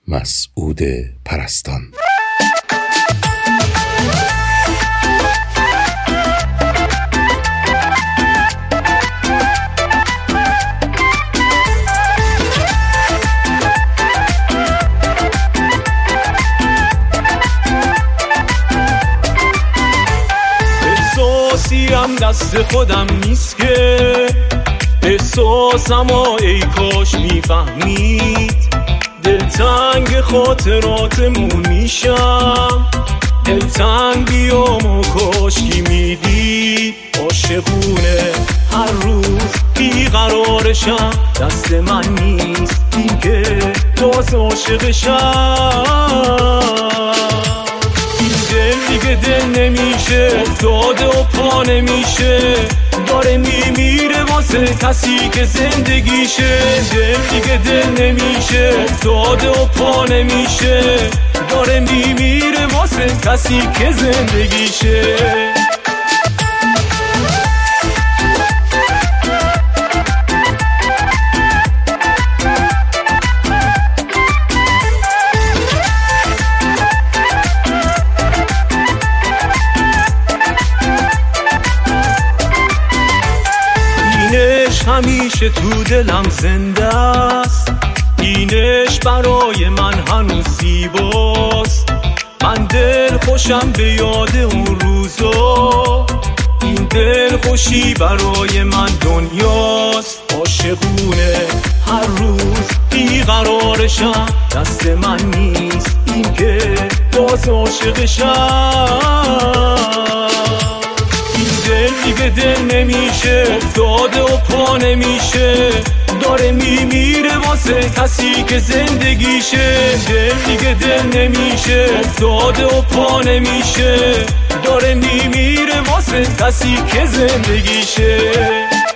مسعود پرستان. احساسیم دست خودم نیست که احساسمو ای کاش میفهمید. دلتنگ خاطراتمون میشم، دلتنگ بیام و کاشکی میدی. عاشقونه هر روز بیقرارشم، دست من نیست این که باز عاشقشم. این دل دیگه دل نمیشه، افتاده و پا نمیشه، داره میمیره واسه کسی که زندگیشه. دل دیگه دل نمیشه، افتاده و پا نمیشه، داره میمیره واسه کسی که زندگیشه. همیشه تو دلم زنده است، اینش برای من هنوز زیباست. من دل خوشم به یاد اون روزا، این دل خوشی برای من دنیاست. عاشقونه هر روز بیقرارشم، دست من نیست این که باز عاشقشم. دل دیگه دل نمیشه، افتاده و پا نمیشه، داره میمیره واسه کسی که زندگیشه. دل دیگه دل نمیشه، افتاده و پا نمیشه، داره میمیره واسه کسی که زندگیشه.